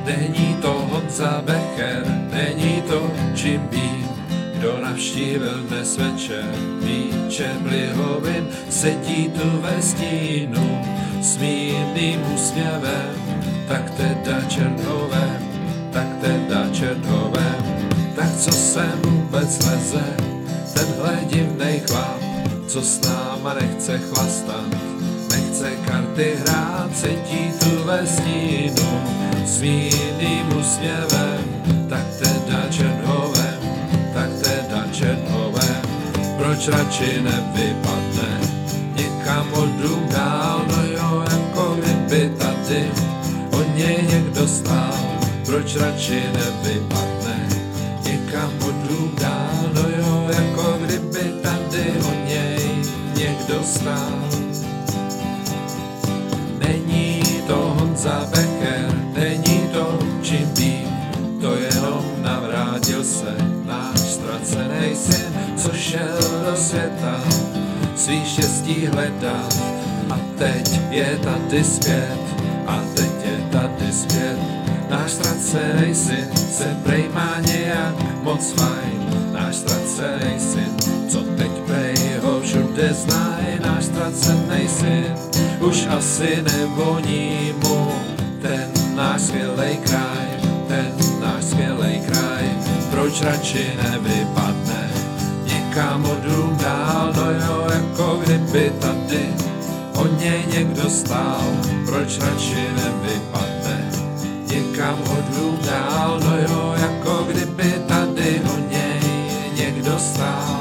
Není to Honza Becher, není to Jim Beam, kdo navštívil dnes večer Víče Plihovin, sedí tu ve stínu s mírným úsměvem, tak teda Černovem, tak teda Černovem. Tak co sem vůbec leze, tenhle divnej chlap, co s náma nechce chlastat, nechce karty hrát, sedí tu ve stínu s mírným úsměvem, tak teda Černovem, tak teda Černovem. Proč radši nevypadne někam od dům dál, no jo, jako kdyby tady o něj někdo stál. Proč radši nevypadne někam od dům dál, no jo, jako kdyby tady o něj někdo stál. Není to Honza Becher, není to Jim Beam, to jenom navrátil se náš ztracený syn, co šel do světa svý štěstí hledat. A teď je tady zpět, a teď je tady zpět. Náš ztracený syn se prej má nějak moc fajn. Náš ztracený syn, co teď prej ho všude znají. Náš ztracený syn už asi nevoní mu ten náš skvělej kraj, ten náš skvělej kraj. Proč radši nevypadne někam od dům dál, no jo, jako kdyby tady o něj někdo stál. Proč radši nevypadne někam od dům dál, no jo, jako kdyby tady o něj někdo stál.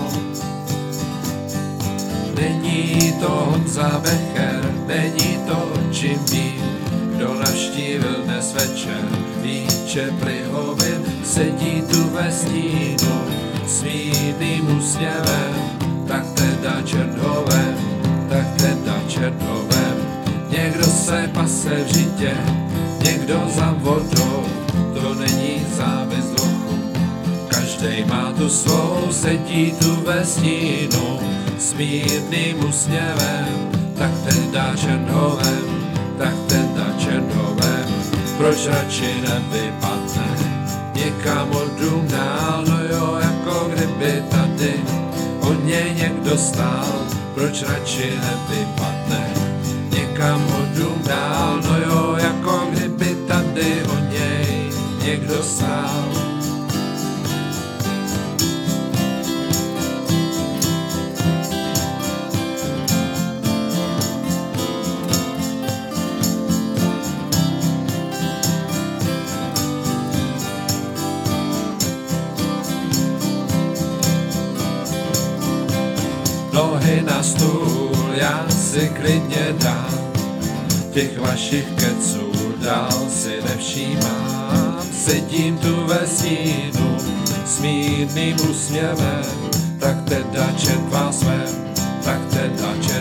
Není to Honza Becher, není to Jim Beam, kdo navštívil dnes večer Víče Plihovin, sedí tu ve stínu s mírným úsměvem, tak teda Černovem, tak teda Černovem. Někdo se pase v žitě, někdo za vodou, to není závis dvochu. Každej má tu svou, sedí tu ve stínu s mírným úsměvem, tak teda Černovem, tak teda Černovem. Proč radši nevypadne někam od dům dál, no jo, jako kdyby tady o něj někdo stál. Proč radši nevypadne někam od dům dál, no jo, jako kdyby tady o něj někdo stál. Nohy na stůl, já si klidně dám, těch vašich keců dál si nevšímám. Sedím tu ve stínu s mírným úsměvem, tak teda čert vás vem, tak teda čert